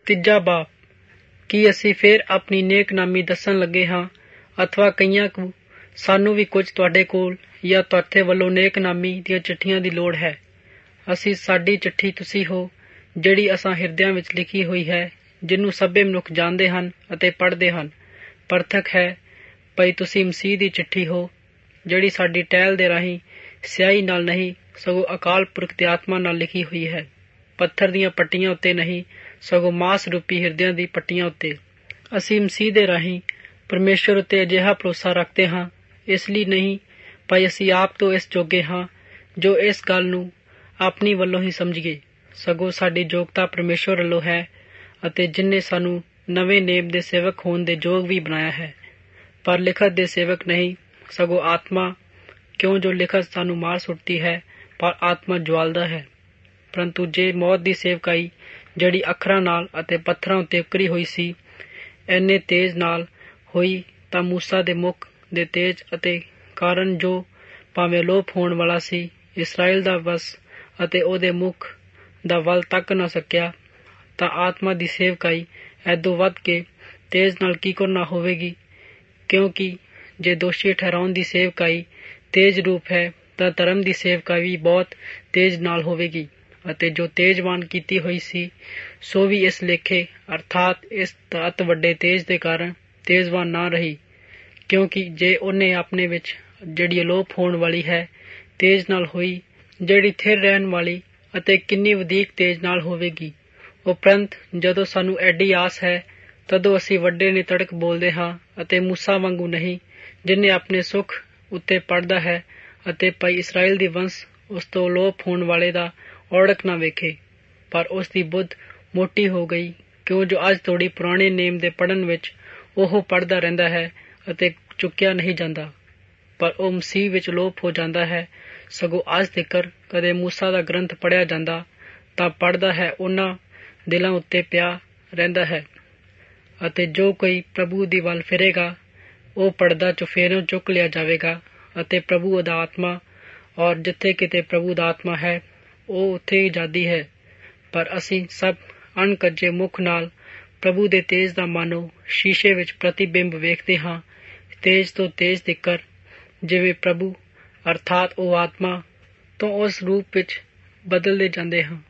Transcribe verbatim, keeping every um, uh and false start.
ਤੀਜਾ ਬਾਬ। ਕੀ ਅਸੀਂ ਫਿਰ ਆਪਣੀ ਨੇਕਨਾਮੀ ਦੱਸਣ ਲੱਗੇ ਹਾਂ, ਅਥਵਾ ਕਈਆਂ ਕੁ ਸਾਨੂੰ ਵੀ ਕੁਝ ਤੁਹਾਡੇ ਕੋਲ ਜਾਂ ਤੁਹਾਡੇ ਵੱਲੋਂ ਨੇਕਨਾਮੀ ਦੀਆਂ ਚਿੱਠੀਆਂ ਦੀ ਲੋੜ ਹੈ? ਅਸੀਂ ਸਾਡੀ ਚਿੱਠੀ ਤੁਸੀਂ ਹੋ, ਜਿਹੜੀ ਅਸਾਂ ਹਿਰਦਿਆਂ ਵਿੱਚ ਲਿਖੀ ਹੋਈ ਹੈ, ਜਿਹਨੂੰ ਸਭੇ ਮਨੁੱਖ ਜਾਣਦੇ ਹਨ ਅਤੇ ਪੜ੍ਹਦੇ ਹਨ। ਪਰਥਕ ਹੈ ਭਈ ਤੁਸੀਂ ਮਸੀਹ ਦੀ ਚਿੱਠੀ ਹੋ, ਜਿਹੜੀ ਸਾਡੀ ਟਹਿਲ ਦੇ ਰਾਹੀਂ ਸਿਆਹੀ ਨਾਲ ਨਹੀਂ, ਸਗੋਂ ਅਕਾਲ ਪੁਰਖ ਦੀ ਆਤਮਾ ਨਾਲ ਲਿਖੀ ਹੋਈ ਹੈ, ਪੱਥਰ ਦੀਆਂ ਪੱਟੀਆਂ ਉੱਤੇ ਨਹੀਂ, ਸਗੋਂ ਮਾਸ ਰੂਪੀ ਹਿਰਦਿਆਂ ਦੀ ਪੱਟੀਆਂ ਉੱਤੇ। ਅਸੀਂ ਮਸੀਹ ਦੇ ਰਾਹੀਂ ਪਰਮੇਸ਼ਵਰ ਉੱਤੇ ਅਜਿਹਾ ਭਰੋਸਾ ਰੱਖਦੇ ਹਾਂ, ਇਸ ਲਈ ਨਹੀਂ ਭਾਈ ਅਸੀਂ ਆਪ ਤੋਂ ਇਸ ਜੋਗੇ ਹਾਂ ਜੋ ਇਸ ਗੱਲ ਨੂੰ ਆਪਣੀ ਵੱਲੋਂ ਹੀ ਸਮਝੀਏ, ਸਗੋਂ ਸਾਡੀ ਯੋਗਤਾ ਪਰਮੇਸ਼ਵਰ ਵੱਲੋਂ ਹੈ, ਅਤੇ ਜਿਨ੍ਹੇ ਸਾਨੂੰ ਨਵੇਂ ਨੇਮ ਦੇ ਸੇਵਕ ਹੋਣ ਦੇ ਯੋਗ ਵੀ ਬਣਾਇਆ ਹੈ। ਪਰ ਲਿਖਤ ਦੇ ਸੇਵਕ ਨਹੀਂ, ਸਗੋਂ ਆਤਮਾ, ਕਿਉਂ ਜੋ ਲਿਖਤ ਸਾਨੂੰ ਮਾਰ ਸੁੱਟਦੀ ਹੈ, ਪਰ ਆਤਮਾ ਜਵਾਲਦਾ ਹੈ। ਪਰੰਤੂ ਜੇ ਮੌਤ ਦੀ ਸੇਵਕਾਈ, ਜਿਹੜੀ ਅੱਖਰਾਂ ਨਾਲ ਅਤੇ ਪੱਥਰਾਂ ਉੱਤੇ ਉਕਰੀ ਹੋਈ ਸੀ, ਇੰਨੇ ਤੇਜ਼ ਨਾਲ ਹੋਈ, ਤਾਂ ਮੂਸਾ ਦੇ ਮੁੱਖ ਦੇ ਤੇਜ ਅਤੇ ਕਾਰਨ, ਜੋ ਭਾਵੇਂ ਅਲੋਪ ਹੋਣ ਵਾਲਾ ਸੀ, ਇਸਰਾਏਲ ਦਾ ਵਸ ਅਤੇ ਉਹਦੇ ਮੁੱਖ ਦਾ ਵੱਲ ਤੱਕ ਨਾ ਸਕਿਆ, ਤਾਂ ਆਤਮਾ ਦੀ ਸੇਵਕਾਈ ਐਦੋਂ ਵੱਧ ਕੇ ਤੇਜ਼ ਨਾਲ ਕਿਕਰ ਨਾ ਹੋਵੇਗੀ। ਕਿਉਂਕਿ ਜੇ ਦੋਸ਼ੀ ਠਹਿਰਾਉਣ ਦੀ ਸੇਵਕਾਈ ਤੇਜ਼ ਰੂਪ ਹੈ, ਤਾਂ ਧਰਮ ਦੀ ਸੇਵਕਾਈ ਵੀ ਬਹੁਤ ਤੇਜ਼ ਨਾਲ ਹੋਵੇਗੀ, ਅਤੇ ਜੋ ਤੇਜ਼ਵਾਨ ਕੀਤੀ ਹੋਈ ਸੀ, ਸੋ ਵੀ ਇਸ ਲੇਖੇ ਅਰਥਾਤ ਇਸ ਅਤ ਵੱਡੇ ਤੇਜ਼ ਦੇ ਕਾਰਨ ਤੇਜ਼ਵਾਨ ਨਾ ਰਹੀ। ਕਿਉਂਕਿ ਜੇ ਉਹਨੇ ਆਪਣੇ ਵਿੱਚ, ਜਿਹੜੀ ਅਲੋਪ ਹੋਣ ਵਾਲੀ ਹੈ, ਤੇਜ਼ ਨਾਲ ਹੋਈ, ਜਿਹੜੀ ਥਿਰ ਰਹਿਣ ਵਾਲੀ ਅਤੇ ਕਿੰਨੀ ਵਧੀਕ ਤੇਜ਼ ਨਾਲ ਹੋਵੇਗੀ। ਉਪਰੰਤ ਜਦੋਂ ਸਾਨੂੰ ਐਡੀ ਆਸ ਹੈ, ਤਦੋਂ ਅਸੀਂ ਵੱਡੇ ਨੇ ਤੜਕ ਬੋਲਦੇ ਹਾਂ, ਅਤੇ ਮੂਸਾ ਵਾਂਗੂ ਨਹੀਂ, ਜਿਹਨੇ ਆਪਣੇ ਸੁੱਖ ਉੱਤੇ ਪੜਦਾ ਹੈ, ਅਤੇ ਭਾਈ ਇਸਰਾਏਲ ਦੀ ਵੰਸ਼ ਉਸ ਤੋਂ ਅਲੋਪ ਹੋਣ ਵਾਲੇ ਦਾ ਔੜਕ ਨਾ ਵੇਖੇ। ਪਰ ਉਸ ਦੀ ਬੁੱਧ ਮੋਟੀ ਹੋ ਗਈ, ਕਿਉਂ ਜੋ ਅੱਜ ਤੋੜੀ ਪੁਰਾਣੇ ਨੇਮ ਦੇ ਪੜ੍ਹਨ ਵਿੱਚ ਉਹ ਪੜ੍ਹਦਾ ਰਹਿੰਦਾ ਹੈ ਅਤੇ ਚੁੱਕਿਆ ਨਹੀਂ ਜਾਂਦਾ, ਪਰ ਉਹ ਮਸੀਹ ਵਿੱਚ ਅਲੋਪ ਹੋ ਜਾਂਦਾ ਹੈ। ਸਗੋਂ ਅੱਜ ਤੀਕਰ ਕਦੇ ਮੂਸਾ ਦਾ ਗ੍ਰੰਥ ਪੜ੍ਹਿਆ ਜਾਂਦਾ, ਤਾਂ ਪੜ੍ਹਦਾ ਹੈ, ਉਹਨਾਂ ਦਿਲਾਂ ਉੱਤੇ ਪਿਆ ਰਹਿੰਦਾ ਹੈ। ਅਤੇ ਜੋ ਕੋਈ ਪ੍ਰਭੂ ਦੀ ਵੱਲ ਫਿਰੇਗਾ, ਉਹ ਪੜਦਾ ਚੁਫੇਰਿਓਂ ਚੁੱਕ ਲਿਆ ਜਾਵੇਗਾ, ਅਤੇ ਪ੍ਰਭੂ ਦਾ ਆਤਮਾ, ਔਰ ਜਿੱਥੇ ਕਿਤੇ ਪ੍ਰਭੂ ਦਾ ਆਤਮਾ ਹੈ, ਉਹ ਉੱਥੇ ਹੀ ਆਜ਼ਾਦੀ ਹੈ। ਪਰ ਅਸੀਂ ਸਭ ਅਣਕੱਜੇ ਮੁੱਖ ਨਾਲ ਪ੍ਰਭੂ ਦੇ ਤੇਜ ਦਾ ਮਾਨੋ ਸ਼ੀਸ਼ੇ ਵਿੱਚ ਪ੍ਰਤੀਬਿੰਬ ਵੇਖਦੇ ਹਾਂ, ਤੇਜ਼ ਤੋਂ ਤੇਜ਼ ਤੀਕਰ, ਜਿਵੇਂ ਪ੍ਰਭੂ ਅਰਥਾਤ ਉਹ ਆਤਮਾ ਤੋਂ ਉਸ ਰੂਪ ਵਿੱਚ ਬਦਲਦੇ ਜਾਂਦੇ ਹਾਂ।